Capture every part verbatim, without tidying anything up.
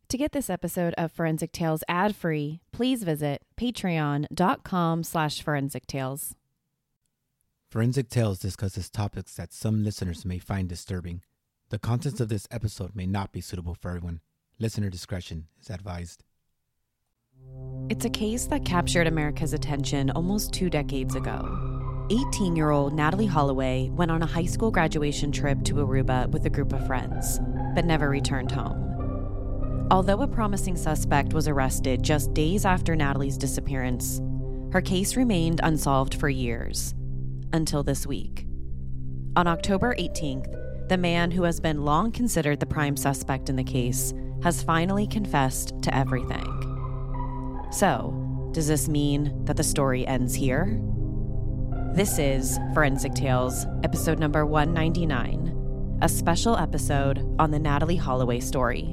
To get this episode of Forensic Tales ad-free, please visit patreon.com slash forensic tales. Forensic Tales discusses topics that some listeners may find disturbing. The contents of this episode may not be suitable for everyone. Listener discretion is advised. It's a case that captured America's attention almost two decades ago. eighteen-year-old Natalee Holloway went on a high school graduation trip to Aruba with a group of friends, but never returned home. Although a promising suspect was arrested just days after Natalee's disappearance, her case remained unsolved for years, until this week. On October eighteenth, the man who has been long considered the prime suspect in the case has finally confessed to everything. So, does this mean that the story ends here? This is Forensic Tales, episode number one ninety-nine, a special episode on the Natalee Holloway story.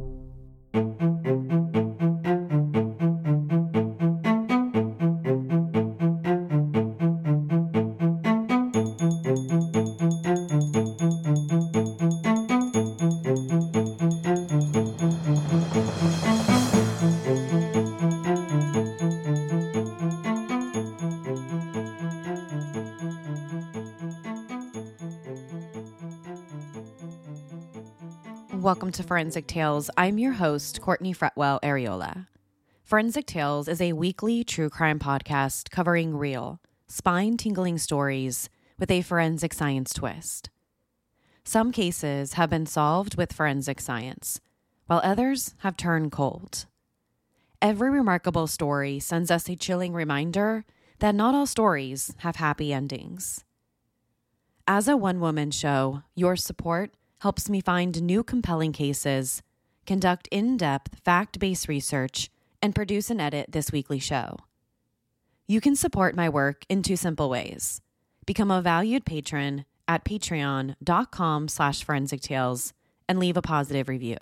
Welcome to Forensic Tales. I'm your host, Courtney Fretwell Areola. Forensic Tales is a weekly true crime podcast covering real, spine-tingling stories with a forensic science twist. Some cases have been solved with forensic science, while others have turned cold. Every remarkable story sends us a chilling reminder that not all stories have happy endings. As a one-woman show, your support helps me find new compelling cases, conduct in-depth fact-based research, and produce and edit this weekly show. You can support my work in two simple ways. Become a valued patron at patreon.com slash forensic tales and leave a positive review.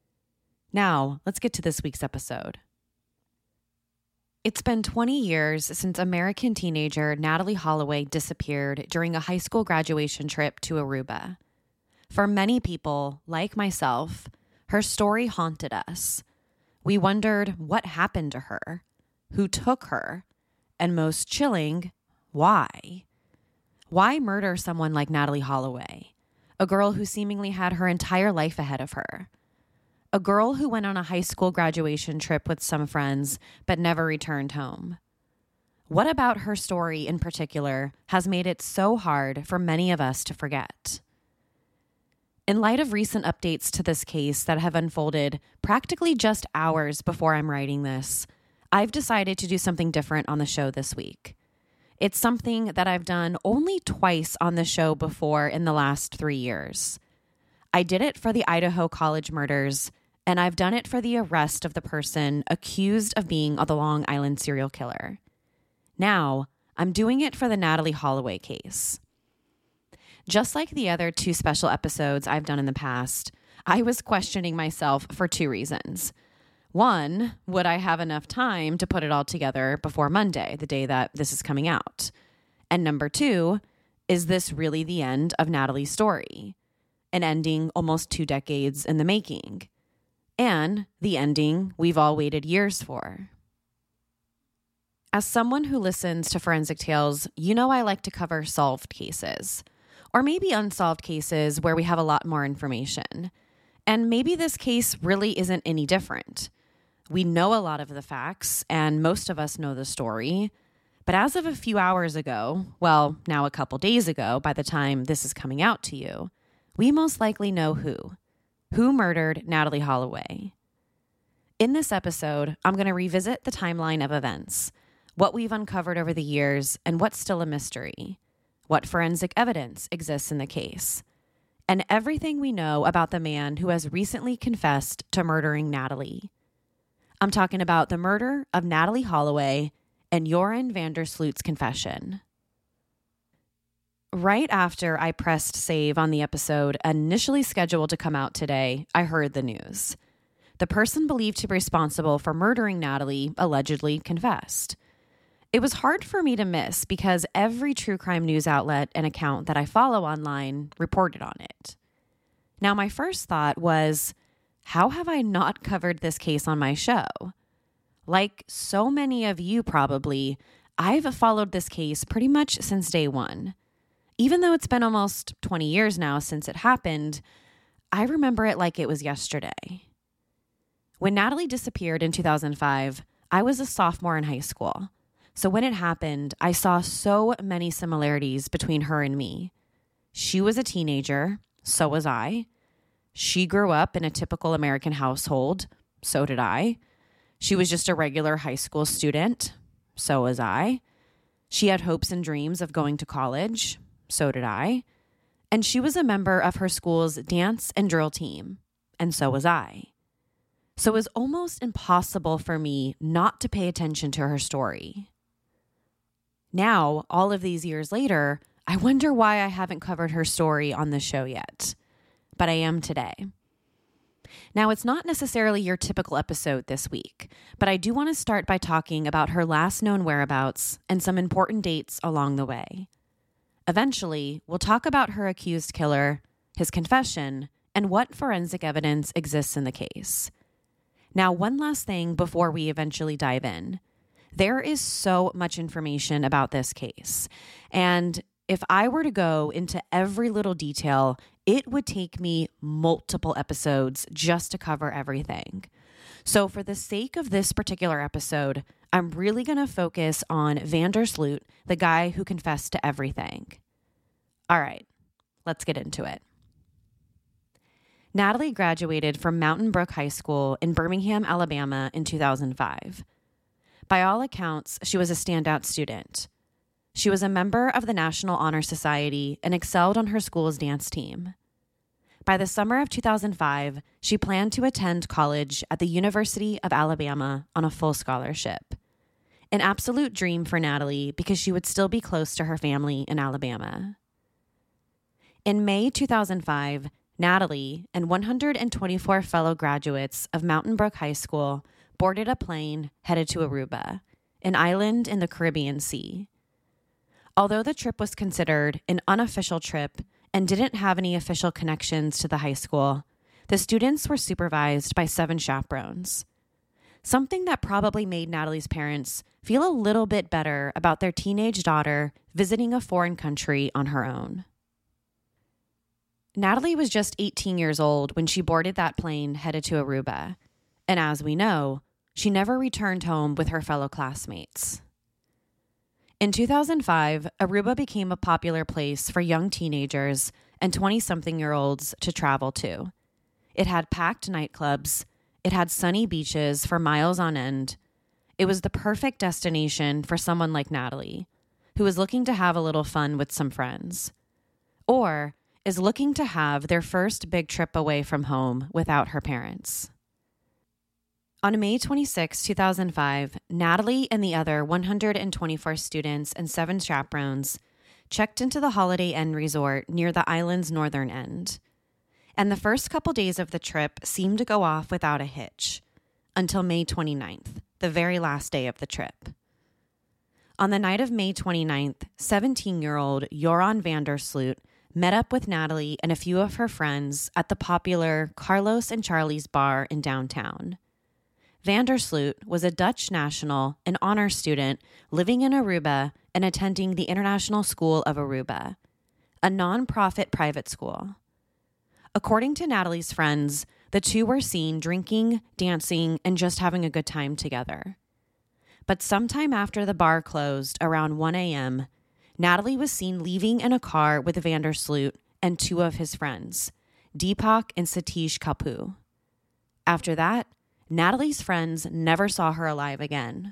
Now, let's get to this week's episode. It's been twenty years since American teenager Natalee Holloway disappeared during a high school graduation trip to Aruba. For many people, like myself, her story haunted us. We wondered what happened to her, who took her, and most chilling, why? Why murder someone like Natalee Holloway, a girl who seemingly had her entire life ahead of her? A girl who went on a high school graduation trip with some friends but never returned home. What about her story in particular has made it so hard for many of us to forget? In light of recent updates to this case that have unfolded practically just hours before I'm writing this, I've decided to do something different on the show this week. It's something that I've done only twice on the show before in the last three years. I did it for the Idaho College murders, and I've done it for the arrest of the person accused of being the Long Island serial killer. Now, I'm doing it for the Natalee Holloway case. Just like the other two special episodes I've done in the past, I was questioning myself for two reasons. One, would I have enough time to put it all together before Monday, the day that this is coming out? And number two, is this really the end of Natalee's story? An ending almost two decades in the making. And the ending we've all waited years for. As someone who listens to Forensic Tales, you know I like to cover solved cases. Or maybe unsolved cases where we have a lot more information. And maybe this case really isn't any different. We know a lot of the facts, and most of us know the story. But as of a few hours ago, well, now a couple days ago, by the time this is coming out to you, we most likely know who. Who murdered Natalee Holloway. In this episode, I'm going to revisit the timeline of events, what we've uncovered over the years, and what's still a mystery. What forensic evidence exists in the case, and everything we know about the man who has recently confessed to murdering Natalee. I'm talking about the murder of Natalee Holloway and Joran van der Sloot's confession. Right after I pressed save on the episode initially scheduled to come out today, I heard the news. The person believed to be responsible for murdering Natalee allegedly confessed. It was hard for me to miss because every true crime news outlet and account that I follow online reported on it. Now, my first thought was, how have I not covered this case on my show? Like so many of you probably, I've followed this case pretty much since day one. Even though it's been almost twenty years now since it happened, I remember it like it was yesterday. When Natalie disappeared in two thousand five, I was a sophomore in high school. So when it happened, I saw so many similarities between her and me. She was a teenager, so was I. She grew up in a typical American household, so did I. She was just a regular high school student, so was I. She had hopes and dreams of going to college, so did I. And she was a member of her school's dance and drill team, and so was I. So it was almost impossible for me not to pay attention to her story. Now, all of these years later, I wonder why I haven't covered her story on the show yet, but I am today. Now, it's not necessarily your typical episode this week, but I do want to start by talking about her last known whereabouts and some important dates along the way. Eventually, we'll talk about her accused killer, his confession, and what forensic evidence exists in the case. Now, one last thing before we eventually dive in. There is so much information about this case, and if I were to go into every little detail, it would take me multiple episodes just to cover everything. So for the sake of this particular episode, I'm really going to focus on Vandersloot, the guy who confessed to everything. All right, let's get into it. Natalie graduated from Mountain Brook High School in Birmingham, Alabama in two thousand five. By all accounts, she was a standout student. She was a member of the National Honor Society and excelled on her school's dance team. By the summer of two thousand five, she planned to attend college at the University of Alabama on a full scholarship. An absolute dream for Natalie because she would still be close to her family in Alabama. In May two thousand five, Natalie and one hundred twenty-four fellow graduates of Mountain Brook High School boarded a plane headed to Aruba, an island in the Caribbean Sea. Although the trip was considered an unofficial trip and didn't have any official connections to the high school, the students were supervised by seven chaperones. Something that probably made Natalie's parents feel a little bit better about their teenage daughter visiting a foreign country on her own. Natalie was just eighteen years old when she boarded that plane headed to Aruba, and as we know, she never returned home with her fellow classmates. In two thousand five, Aruba became a popular place for young teenagers and twenty-something-year-olds to travel to. It had packed nightclubs. It had sunny beaches for miles on end. It was the perfect destination for someone like Natalie, who was looking to have a little fun with some friends, or is looking to have their first big trip away from home without her parents. On May twenty-sixth, two thousand five, Natalie and the other one hundred twenty-four students and seven chaperones checked into the Holiday Inn Resort near the island's northern end. And the first couple days of the trip seemed to go off without a hitch, until May twenty-ninth, the very last day of the trip. On the night of May twenty-ninth, seventeen-year-old Joran Vandersloot met up with Natalie and a few of her friends at the popular Carlos and Charlie's bar in downtown. Vandersloot was a Dutch national and honor student living in Aruba and attending the International School of Aruba, a nonprofit private school. According to Natalie's friends, the two were seen drinking, dancing, and just having a good time together. But sometime after the bar closed around one a.m., Natalie was seen leaving in a car with Vandersloot and two of his friends, Deepak and Satish Kapoor. After that, Natalie's friends never saw her alive again.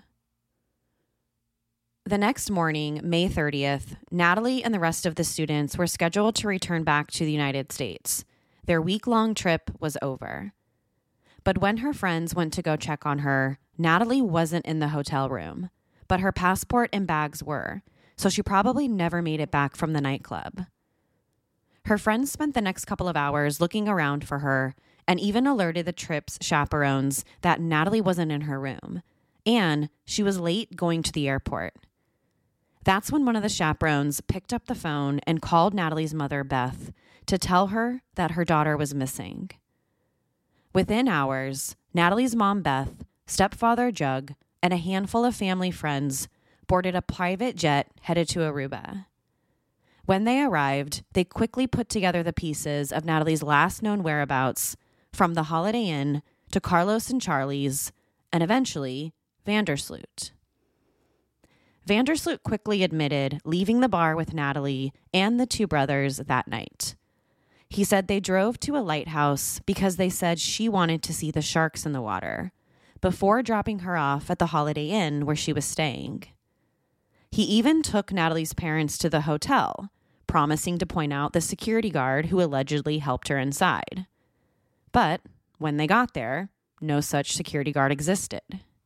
The next morning, May thirtieth, Natalie and the rest of the students were scheduled to return back to the United States. Their week-long trip was over. But when her friends went to go check on her, Natalie wasn't in the hotel room, but her passport and bags were, so she probably never made it back from the nightclub. Her friends spent the next couple of hours looking around for her and even alerted the trip's chaperones that Natalie wasn't in her room, and she was late going to the airport. That's when one of the chaperones picked up the phone and called Natalie's mother, Beth, to tell her that her daughter was missing. Within hours, Natalie's mom, Beth, stepfather, Jug, and a handful of family friends boarded a private jet headed to Aruba. When they arrived, they quickly put together the pieces of Natalie's last known whereabouts from the Holiday Inn to Carlos and Charlie's, and eventually Vandersloot. Vandersloot quickly admitted leaving the bar with Natalie and the two brothers that night. He said they drove to a lighthouse because they said she wanted to see the sharks in the water before dropping her off at the Holiday Inn where she was staying. He even took Natalie's parents to the hotel, promising to point out the security guard who allegedly helped her inside. But when they got there, no such security guard existed.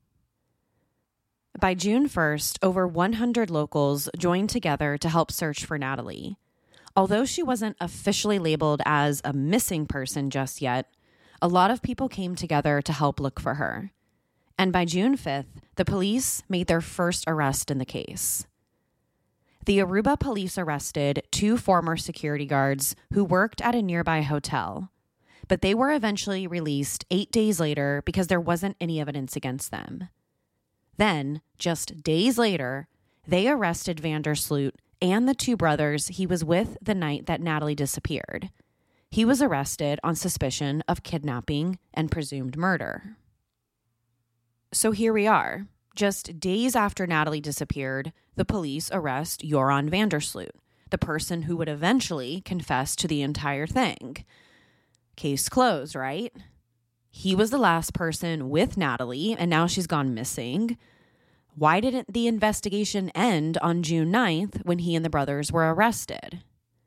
By June first, over one hundred locals joined together to help search for Natalie. Although she wasn't officially labeled as a missing person just yet, a lot of people came together to help look for her. And by June fifth, the police made their first arrest in the case. The Aruba police arrested two former security guards who worked at a nearby hotel, but they were eventually released eight days later because there wasn't any evidence against them. Then, just days later, they arrested Vandersloot and the two brothers he was with the night that Natalie disappeared. He was arrested on suspicion of kidnapping and presumed murder. So here we are. Just days after Natalie disappeared, the police arrest Joran Vandersloot, the person who would eventually confess to the entire thing. Case closed, right? He was the last person with Natalie, and now she's gone missing. Why didn't the investigation end on June ninth when he and the brothers were arrested?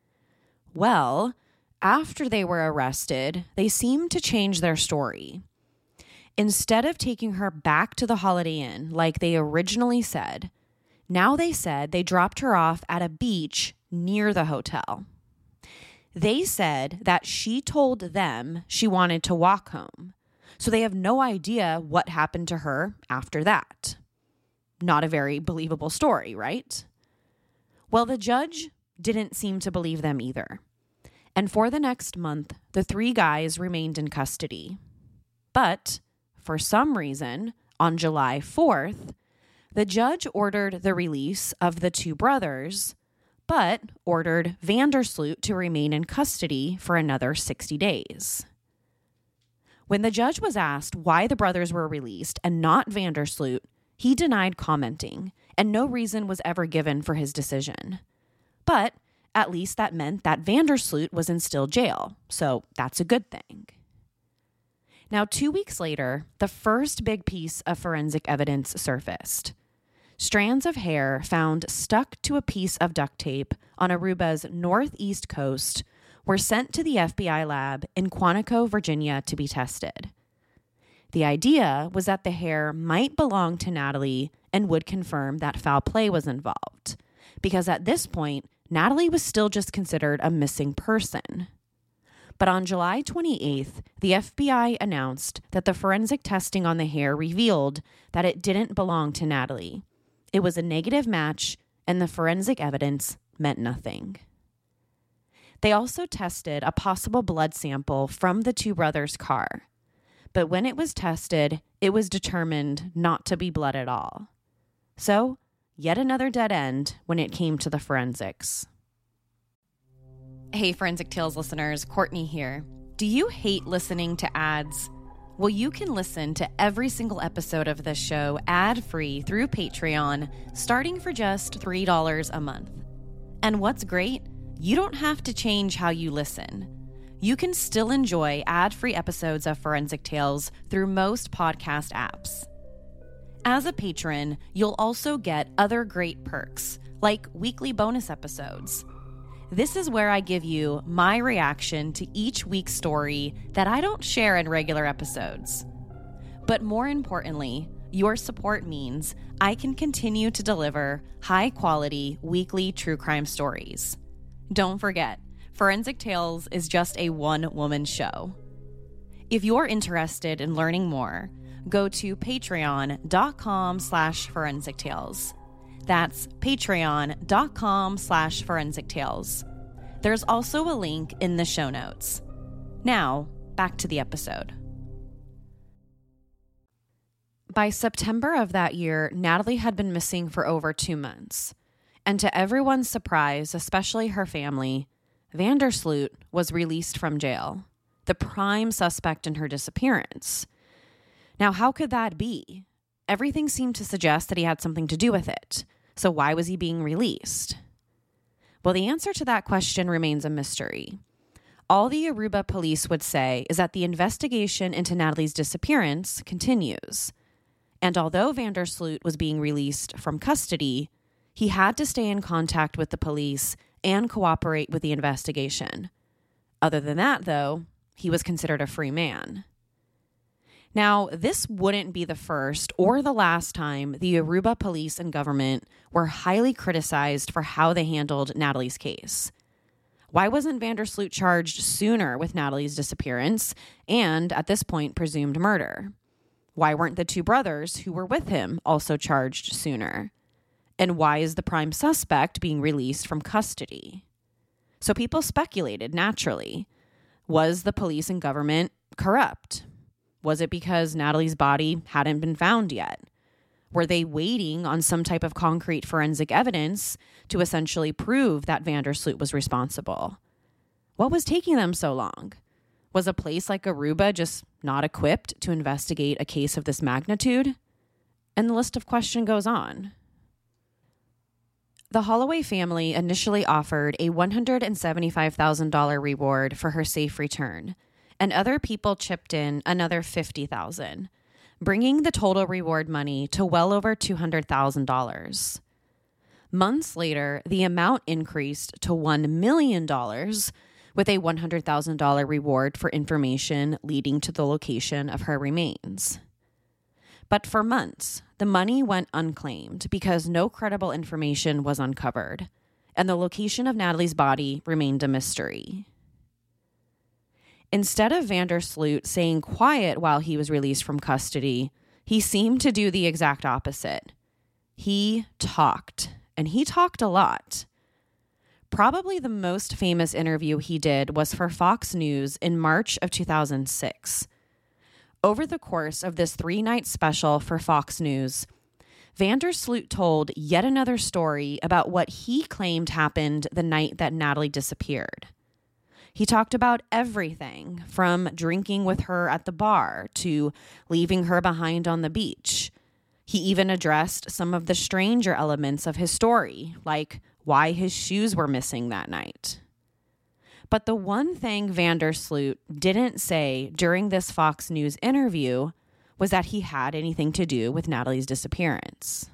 Well, after they were arrested, they seemed to change their story. Instead of taking her back to the Holiday Inn like they originally said, now they said they dropped her off at a beach near the hotel. They said that she told them she wanted to walk home, so they have no idea what happened to her after that. Not a very believable story, right? Well, the judge didn't seem to believe them either. And for the next month, the three guys remained in custody. But for some reason, on July fourth, the judge ordered the release of the two brothers, but ordered Vandersloot to remain in custody for another sixty days. When the judge was asked why the brothers were released and not Vandersloot, he denied commenting, and no reason was ever given for his decision. But at least that meant that Vandersloot was in still jail, so that's a good thing. Now, two weeks later, the first big piece of forensic evidence surfaced. Strands of hair found stuck to a piece of duct tape on Aruba's northeast coast were sent to the F B I lab in Quantico, Virginia, to be tested. The idea was that the hair might belong to Natalie and would confirm that foul play was involved, because at this point, Natalie was still just considered a missing person. But on July twenty-eighth, the F B I announced that the forensic testing on the hair revealed that it didn't belong to Natalie. It was a negative match, and the forensic evidence meant nothing. They also tested a possible blood sample from the two brothers' car. But when it was tested, it was determined not to be blood at all. So, yet another dead end when it came to the forensics. Hey, Forensic Tales listeners, Courtney here. Do you hate listening to ads? Well, you can listen to every single episode of this show ad-free through Patreon, starting for just three dollars a month. And what's great? You don't have to change how you listen. You can still enjoy ad-free episodes of Forensic Tales through most podcast apps. As a patron, you'll also get other great perks, like weekly bonus episodes. This is where I give you my reaction to each week's story that I don't share in regular episodes. But more importantly, your support means I can continue to deliver high-quality weekly true crime stories. Don't forget, Forensic Tales is just a one-woman show. If you're interested in learning more, go to patreon.com slash forensic tales. That's patreon.com slash forensic tales. There's also a link in the show notes. Now, back to the episode. By September of that year, Natalie had been missing for over two months. And to everyone's surprise, especially her family, Vandersloot was released from jail, the prime suspect in her disappearance. Now, how could that be? Everything seemed to suggest that he had something to do with it. So why was he being released? Well, the answer to that question remains a mystery. All the Aruba police would say is that the investigation into Natalie's disappearance continues. And although Vandersloot was being released from custody, he had to stay in contact with the police and cooperate with the investigation. Other than that, though, he was considered a free man. Now, this wouldn't be the first or the last time the Aruba police and government were highly criticized for how they handled Natalie's case. Why wasn't Vandersloot charged sooner with Natalie's disappearance and, at this point, presumed murder? Why weren't the two brothers who were with him also charged sooner? And why is the prime suspect being released from custody? So people speculated, naturally. Was the police and government corrupt? Was it because Natalie's body hadn't been found yet? Were they waiting on some type of concrete forensic evidence to essentially prove that Vandersloot was responsible? What was taking them so long? Was a place like Aruba just not equipped to investigate a case of this magnitude? And the list of questions goes on. The Holloway family initially offered a one hundred seventy-five thousand dollars reward for her safe return, and other people chipped in another fifty thousand dollars, bringing the total reward money to well over two hundred thousand dollars. Months later, the amount increased to one million dollars, with a one hundred thousand dollars reward for information leading to the location of her remains. But for months, the money went unclaimed because no credible information was uncovered, and the location of Natalie's body remained a mystery. Instead of Vandersloot staying quiet while he was released from custody, he seemed to do the exact opposite. He talked, and he talked a lot. Probably the most famous interview he did was for Fox News in March of two thousand six. Over the course of this three-night special for Fox News, Vandersloot told yet another story about what he claimed happened the night that Natalie disappeared. He talked about everything from drinking with her at the bar to leaving her behind on the beach. He even addressed some of the stranger elements of his story, like why his shoes were missing that night. But the one thing Vandersloot didn't say during this Fox News interview was that he had anything to do with Natalie's disappearance.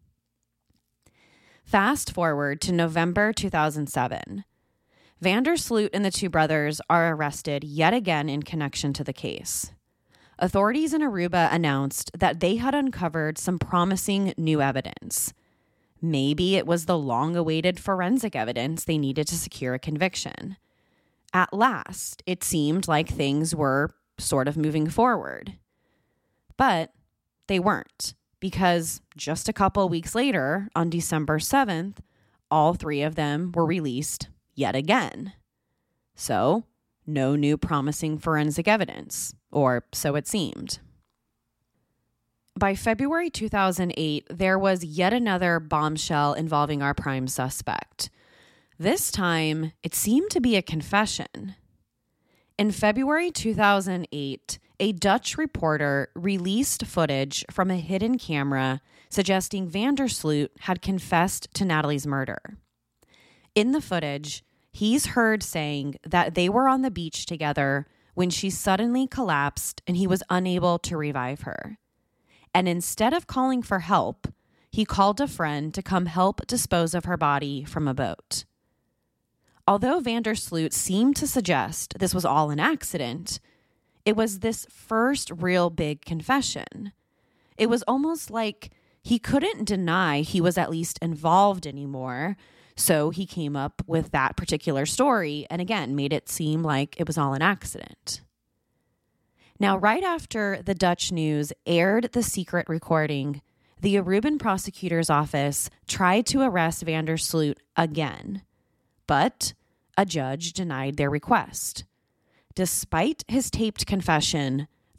Fast forward to November two thousand seven. Vandersloot and the two brothers are arrested yet again in connection to the case. Authorities in Aruba announced that they had uncovered some promising new evidence. Maybe it was the long-awaited forensic evidence they needed to secure a conviction. At last, it seemed like things were sort of moving forward. But they weren't, because just a couple weeks later, on December seventh, all three of them were released yet again. So, no new promising forensic evidence, or so it seemed. By February two thousand eight, there was yet another bombshell involving our prime suspect. This time, it seemed to be a confession. In February two thousand eight, a Dutch reporter released footage from a hidden camera suggesting Vandersloot had confessed to Natalie's murder. In the footage, he's heard saying that they were on the beach together when she suddenly collapsed and he was unable to revive her. And instead of calling for help, he called a friend to come help dispose of her body from a boat. Although Vandersloot seemed to suggest this was all an accident, it was this first real big confession. It was almost like he couldn't deny he was at least involved anymore, so he came up with that particular story and again made it seem like it was all an accident. Now, right after the Dutch news aired the secret recording, the Aruban prosecutor's office tried to arrest Vandersloot again, but a judge denied their request. Despite his taped confession,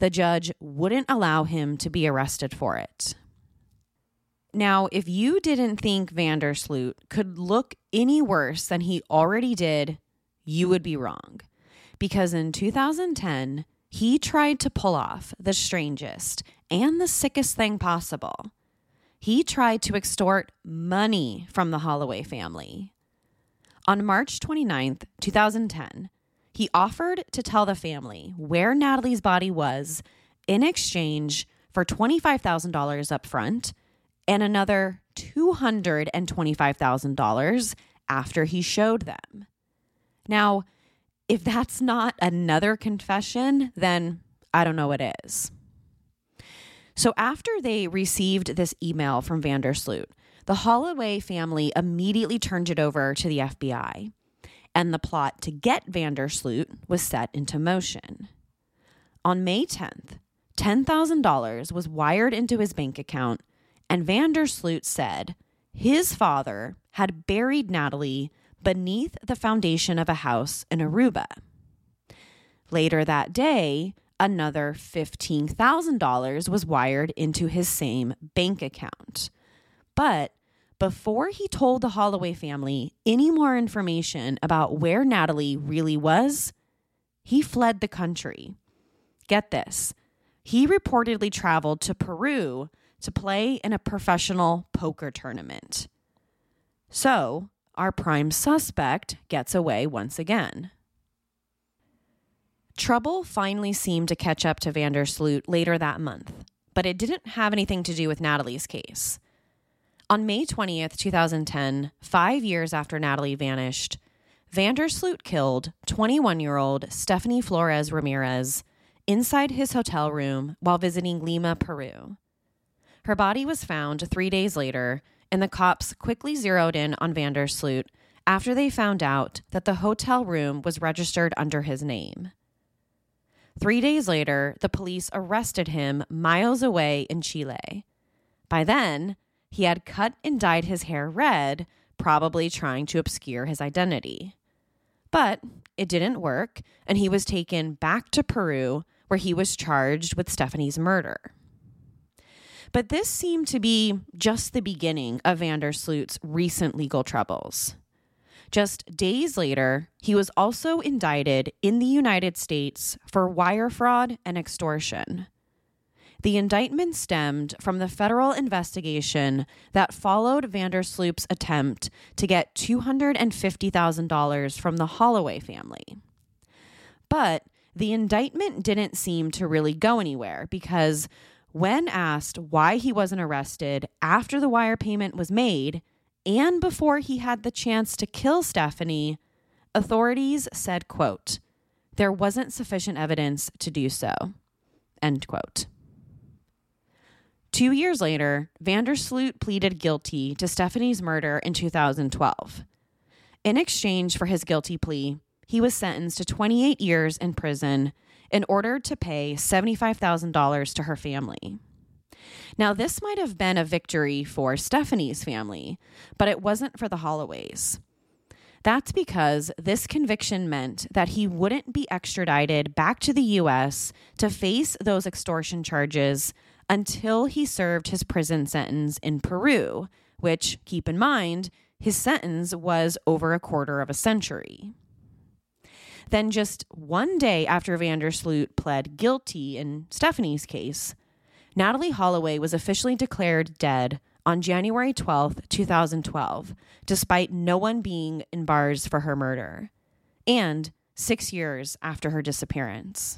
the judge wouldn't allow him to be arrested for it. Now, if you didn't think Vandersloot could look any worse than he already did, you would be wrong. Because in two thousand ten, he tried to pull off the strangest and the sickest thing possible. He tried to extort money from the Holloway family. On March twenty-ninth, two thousand ten, he offered to tell the family where Natalie's body was in exchange for twenty-five thousand dollars up front and another two hundred twenty-five thousand dollars after he showed them. Now, if that's not another confession, then I don't know what is. So after they received this email from Vandersloot, the Holloway family immediately turned it over to the F B I, and the plot to get Vandersloot was set into motion. On May tenth, ten thousand dollars was wired into his bank account, and Vandersloot said his father had buried Natalie beneath the foundation of a house in Aruba. Later that day, another fifteen thousand dollars was wired into his same bank account. But before he told the Holloway family any more information about where Natalie really was, he fled the country. Get this, he reportedly traveled to Peru to play in a professional poker tournament. So, our prime suspect gets away once again. Trouble finally seemed to catch up to Vandersloot later that month, but it didn't have anything to do with Natalie's case. On May twentieth, two thousand ten, five years after Natalie vanished, Vandersloot killed twenty-one-year-old Stephanie Flores Ramirez inside his hotel room while visiting Lima, Peru. Her body was found three days later, and the cops quickly zeroed in on Vandersloot after they found out that the hotel room was registered under his name. Three days later, the police arrested him miles away in Chile. By then, he had cut and dyed his hair red, probably trying to obscure his identity. But it didn't work, and he was taken back to Peru, where he was charged with Stephanie's murder. But this seemed to be just the beginning of Vandersloot's recent legal troubles. Just days later, he was also indicted in the United States for wire fraud and extortion. The indictment stemmed from the federal investigation that followed Vandersloot's attempt to get two hundred fifty thousand dollars from the Holloway family. But the indictment didn't seem to really go anywhere because when asked why he wasn't arrested after the wire payment was made and before he had the chance to kill Stephanie, authorities said, quote, "There wasn't sufficient evidence to do so," end quote. Two years later, Vandersloot pleaded guilty to Stephanie's murder in two thousand twelve. In exchange for his guilty plea, he was sentenced to twenty-eight years in prison in order to pay seventy-five thousand dollars to her family. Now, this might have been a victory for Stephanie's family, but it wasn't for the Holloways. That's because this conviction meant that he wouldn't be extradited back to the U S to face those extortion charges until he served his prison sentence in Peru, which, keep in mind, his sentence was over a quarter of a century. Then just one day after Vandersloot pled guilty in Stephanie's case, Natalie Holloway was officially declared dead on January twelfth, two thousand twelve, despite no one being in bars for her murder, and six years after her disappearance.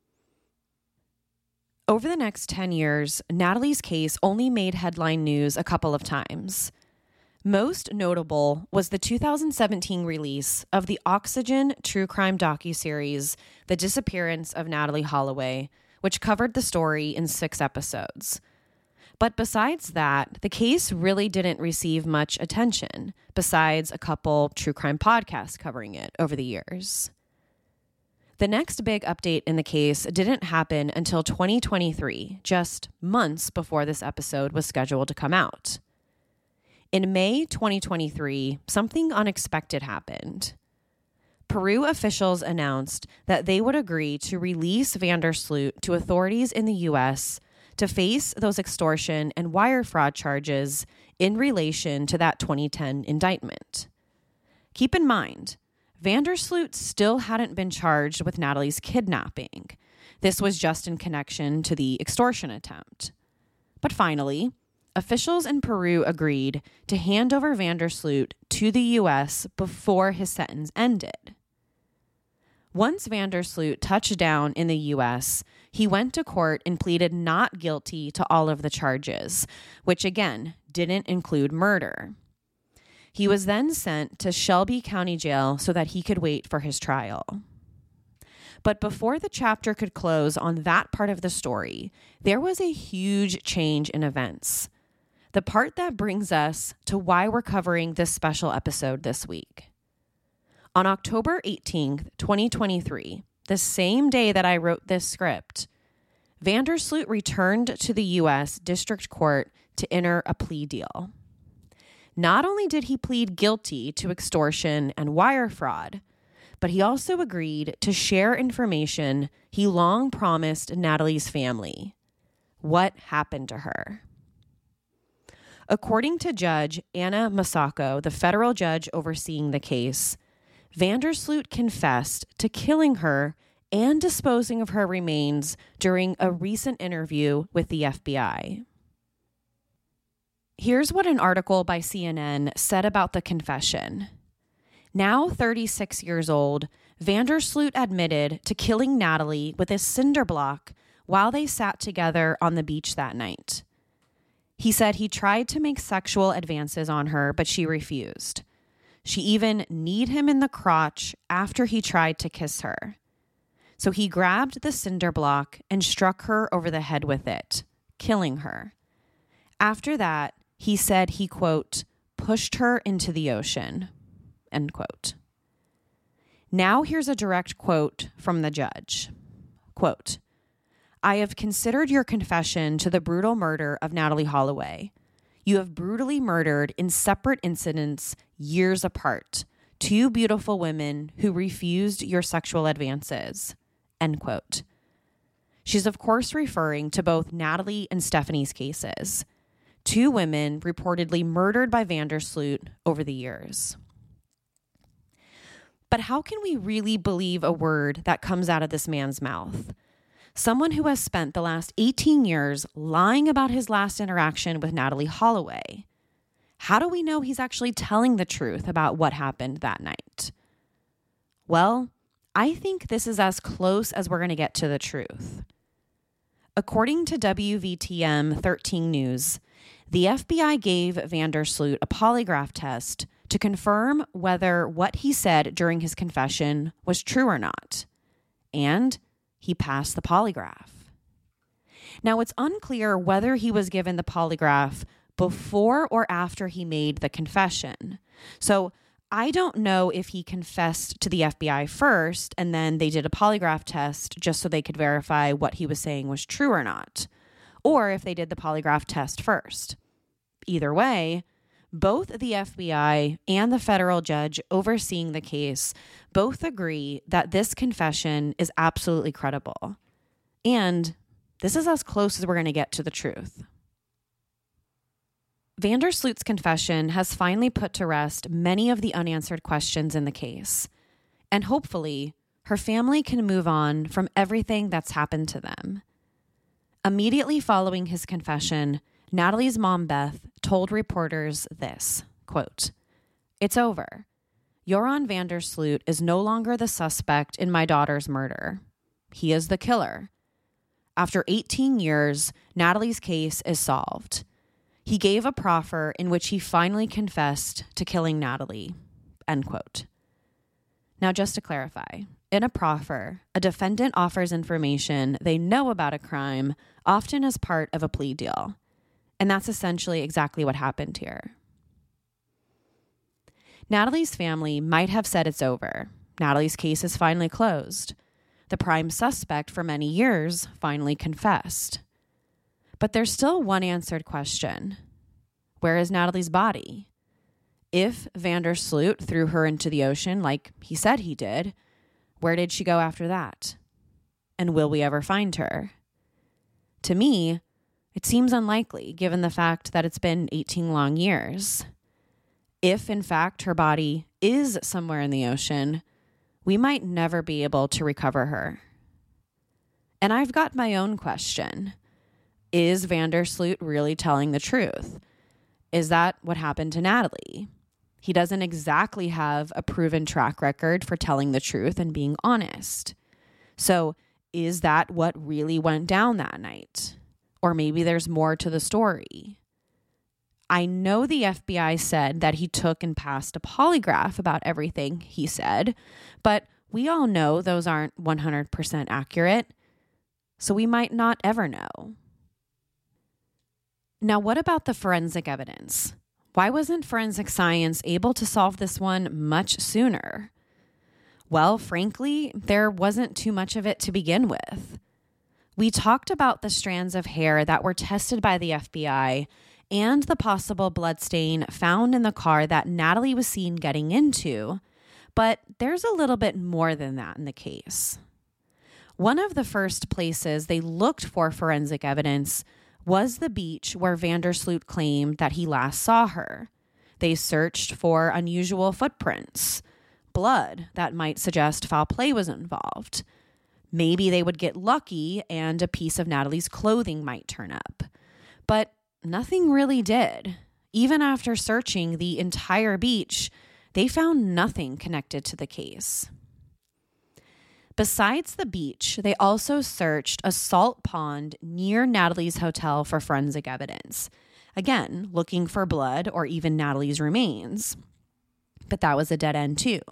Over the next ten years, Natalie's case only made headline news a couple of times. Most notable was the two thousand seventeen release of the Oxygen true crime docuseries, The Disappearance of Natalie Holloway, which covered the story in six episodes. But besides that, the case really didn't receive much attention, besides a couple true crime podcasts covering it over the years. The next big update in the case didn't happen until twenty twenty-three, just months before this episode was scheduled to come out. In May twenty twenty-three, something unexpected happened. Peru officials announced that they would agree to release Vandersloot to authorities in the U S to face those extortion and wire fraud charges in relation to that twenty ten indictment. Keep in mind, Vandersloot still hadn't been charged with Natalie's kidnapping. This was just in connection to the extortion attempt. But finally, officials in Peru agreed to hand over Vandersloot to the U S before his sentence ended. Once Vandersloot touched down in the U S, he went to court and pleaded not guilty to all of the charges, which again didn't include murder. He was then sent to Shelby County Jail so that he could wait for his trial. But before the chapter could close on that part of the story, there was a huge change in events. The part that brings us to why we're covering this special episode this week. On October eighteenth, twenty twenty-three, the same day that I wrote this script, Vandersloot returned to the U S District Court to enter a plea deal. Not only did he plead guilty to extortion and wire fraud, but he also agreed to share information he long promised Natalie's family. What happened to her? According to Judge Anna Masako, the federal judge overseeing the case, Vandersloot confessed to killing her and disposing of her remains during a recent interview with the F B I. Here's what an article by C N N said about the confession. Now thirty-six years old, Vandersloot admitted to killing Natalie with a cinder block while they sat together on the beach that night. He said he tried to make sexual advances on her, but she refused. She even kneed him in the crotch after he tried to kiss her. So he grabbed the cinder block and struck her over the head with it, killing her. After that, he said he, quote, pushed her into the ocean, end quote. Now here's a direct quote from the judge. Quote, I have considered your confession to the brutal murder of Natalie Holloway. You have brutally murdered in separate incidents years apart two beautiful women who refused your sexual advances, end quote. She's of course referring to both Natalie and Stephanie's cases, two women reportedly murdered by Vandersloot over the years. But how can we really believe a word that comes out of this man's mouth? Someone who has spent the last eighteen years lying about his last interaction with Natalie Holloway. How do we know he's actually telling the truth about what happened that night? Well, I think this is as close as we're going to get to the truth. According to W V T M thirteen News, the F B I gave Vandersloot a polygraph test to confirm whether what he said during his confession was true or not. And he passed the polygraph. Now, it's unclear whether he was given the polygraph before or after he made the confession. So I don't know if he confessed to the F B I first and then they did a polygraph test just so they could verify what he was saying was true or not, or if they did the polygraph test first. Either way, both the F B I and the federal judge overseeing the case both agree that this confession is absolutely credible. And this is as close as we're going to get to the truth. Vandersloot's confession has finally put to rest many of the unanswered questions in the case. And hopefully, her family can move on from everything that's happened to them. Immediately following his confession, Natalie's mom, Beth, told reporters this, quote, "It's over. Joran Vandersloot is no longer the suspect in my daughter's murder. He is the killer. After eighteen years, Natalie's case is solved. He gave a proffer in which he finally confessed to killing Natalie," end quote. Now, just to clarify, in a proffer, a defendant offers information they know about a crime, often as part of a plea deal. And that's essentially exactly what happened here. Natalie's family might have said it's over. Natalie's case is finally closed. The prime suspect for many years finally confessed. But there's still one answered question. Where is Natalie's body? If Vandersloot threw her into the ocean like he said he did, where did she go after that? And will we ever find her? To me, it seems unlikely given the fact that it's been eighteen long years. If, in fact, her body is somewhere in the ocean, we might never be able to recover her. And I've got my own question. Is Vandersloot really telling the truth? Is that what happened to Natalie? He doesn't exactly have a proven track record for telling the truth and being honest. So is that what really went down that night? Or maybe there's more to the story. I know the F B I said that he took and passed a polygraph about everything he said, but we all know those aren't one hundred percent accurate, so we might not ever know. Now, what about the forensic evidence? Why wasn't forensic science able to solve this one much sooner? Well, frankly, there wasn't too much of it to begin with. We talked about the strands of hair that were tested by the F B I and the possible bloodstain found in the car that Natalie was seen getting into, but there's a little bit more than that in the case. One of the first places they looked for forensic evidence was the beach where Vandersloot claimed that he last saw her. They searched for unusual footprints, blood that might suggest foul play was involved. Maybe they would get lucky and a piece of Natalie's clothing might turn up. But nothing really did. Even after searching the entire beach, they found nothing connected to the case. Besides the beach, they also searched a salt pond near Natalie's hotel for forensic evidence. Again, looking for blood or even Natalie's remains. But that was a dead end too.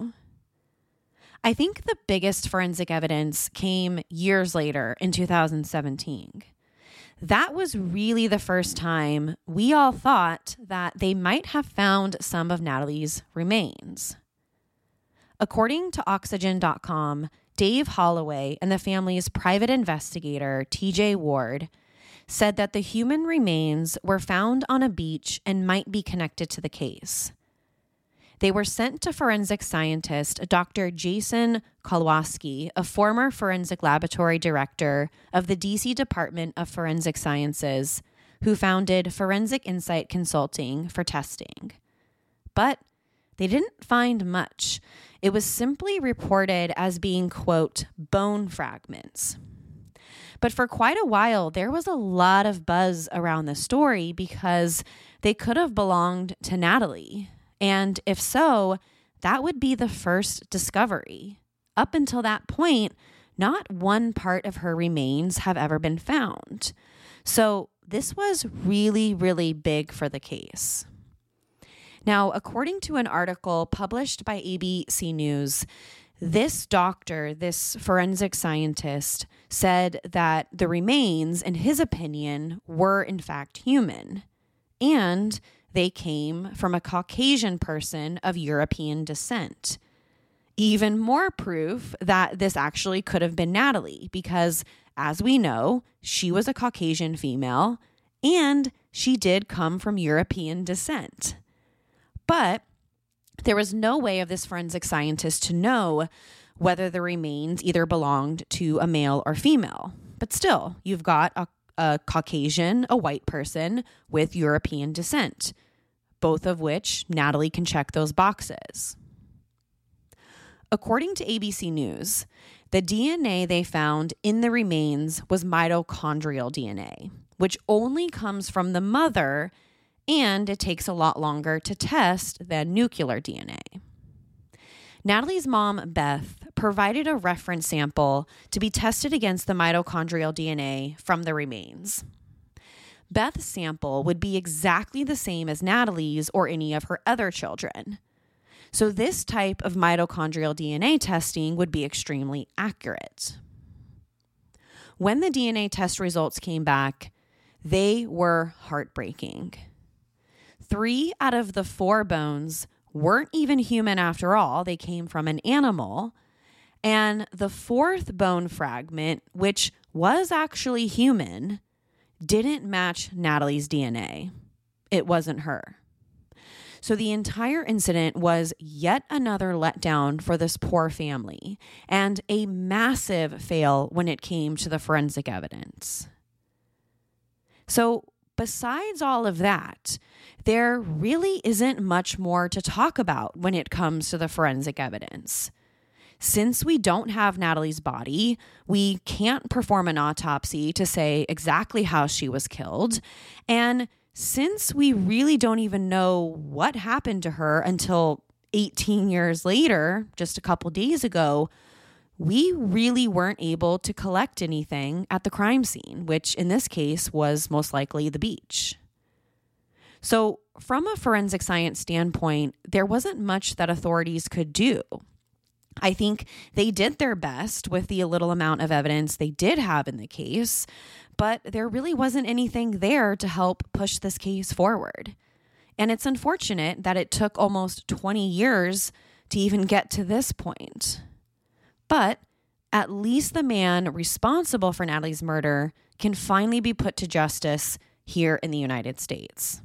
I think the biggest forensic evidence came years later in two thousand seventeen. That was really the first time we all thought that they might have found some of Natalie's remains. According to Oxygen dot com, Dave Holloway and the family's private investigator, T J Ward, said that the human remains were found on a beach and might be connected to the case. They were sent to forensic scientist Doctor Jason Kowalski, a former forensic laboratory director of the D C Department of Forensic Sciences, who founded Forensic Insight Consulting for testing. But they didn't find much. It was simply reported as being, quote, bone fragments. But for quite a while, there was a lot of buzz around the story because they could have belonged to Natalie. And if so, that would be the first discovery. Up until that point, not one part of her remains have ever been found. So this was really, really big for the case. Now, according to an article published by A B C News, this doctor, this forensic scientist, said that the remains, in his opinion, were in fact human, and they came from a Caucasian person of European descent. Even more proof that this actually could have been Natalie, because, as we know, she was a Caucasian female, and she did come from European descent. But there was no way of this forensic scientist to know whether the remains either belonged to a male or female. But still, you've got a, a Caucasian, a white person with European descent, both of which Natalie can check those boxes. According to A B C News, the D N A they found in the remains was mitochondrial D N A, which only comes from the mother, and it takes a lot longer to test than nuclear D N A. Natalie's mom, Beth, provided a reference sample to be tested against the mitochondrial D N A from the remains. Beth's sample would be exactly the same as Natalie's or any of her other children. So this type of mitochondrial D N A testing would be extremely accurate. When the D N A test results came back, they were heartbreaking. Three out of the four bones weren't even human after all. They came from an animal. And the fourth bone fragment, which was actually human, didn't match Natalie's D N A. It wasn't her. So the entire incident was yet another letdown for this poor family and a massive fail when it came to the forensic evidence. So besides all of that, there really isn't much more to talk about when it comes to the forensic evidence. Since we don't have Natalie's body, we can't perform an autopsy to say exactly how she was killed. And since we really don't even know what happened to her until eighteen years later, just a couple days ago, we really weren't able to collect anything at the crime scene, which in this case was most likely the beach. So from a forensic science standpoint, there wasn't much that authorities could do. I think they did their best with the little amount of evidence they did have in the case, but there really wasn't anything there to help push this case forward. And it's unfortunate that it took almost twenty years to even get to this point. But at least the man responsible for Natalie's murder can finally be put to justice here in the United States.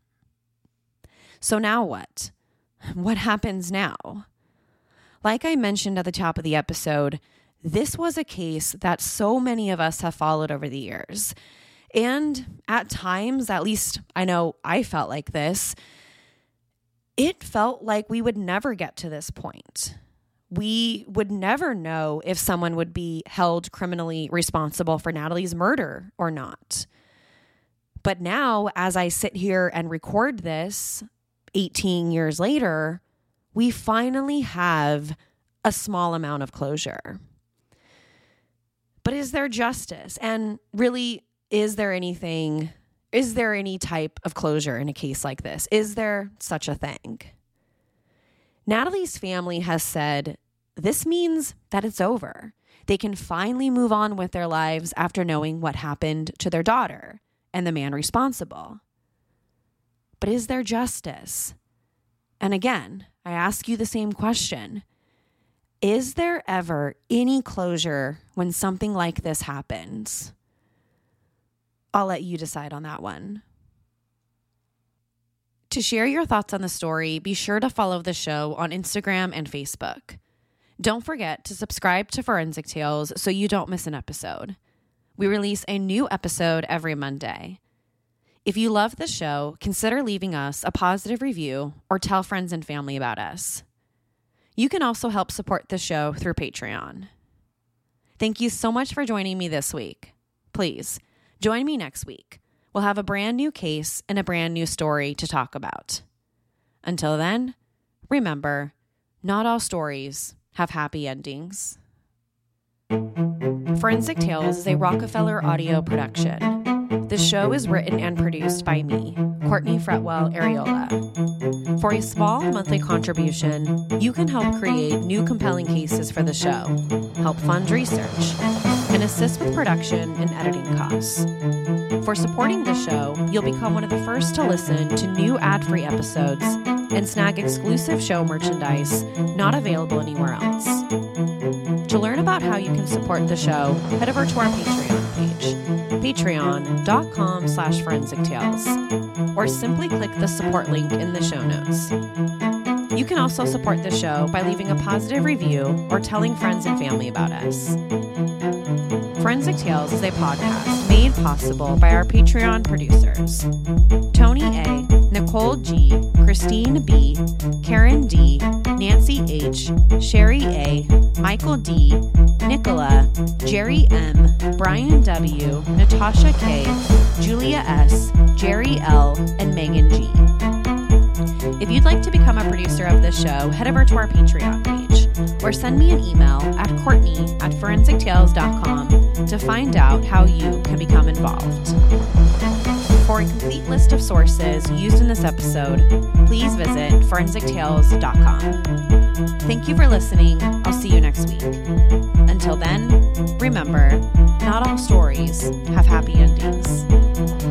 So now what? What happens now? Like I mentioned at the top of the episode, this was a case that so many of us have followed over the years. And at times, at least I know I felt like this, it felt like we would never get to this point. We would never know if someone would be held criminally responsible for Natalie's murder or not. But now, as I sit here and record this eighteen years later, we finally have a small amount of closure. But is there justice? And really, is there anything, is there any type of closure in a case like this? Is there such a thing? Natalie's family has said this means that it's over. They can finally move on with their lives after knowing what happened to their daughter and the man responsible. But is there justice? And again, I ask you the same question. Is there ever any closure when something like this happens? I'll let you decide on that one. To share your thoughts on the story, be sure to follow the show on Instagram and Facebook. Don't forget to subscribe to Forensic Tales so you don't miss an episode. We release a new episode every Monday. If you love the show, consider leaving us a positive review or tell friends and family about us. You can also help support the show through Patreon. Thank you so much for joining me this week. Please, join me next week. We'll have a brand new case and a brand new story to talk about. Until then, remember, not all stories have happy endings. Forensic Tales is a Rockefeller audio production. The show is written and produced by me, Courtney Fretwell Areola. For a small monthly contribution, you can help create new compelling cases for the show, help fund research, and assist with production and editing costs. For supporting the show, you'll become one of the first to listen to new ad-free episodes and snag exclusive show merchandise not available anywhere else. To learn about how you can support the show, head over to our Patreon page, patreon.com slash forensic tales, or simply click the support link in the show notes. You can also support the show by leaving a positive review or telling friends and family about us. Forensic Tales is a podcast made possible by our Patreon producers, Tony A., Nicole G., Christine B., Karen D., Nancy H., Sherry A., Michael D., Nicola, Jerry M., Brian W., Natasha K., Julia S., Jerry L., and Megan G. If you'd like to become a producer of this show, head over to our Patreon page or send me an email at Courtney at forensic tales dot com to find out how you can become involved. For a complete list of sources used in this episode, please visit forensic tales dot com. Thank you for listening. I'll see you next week. Until then, remember, not all stories have happy endings.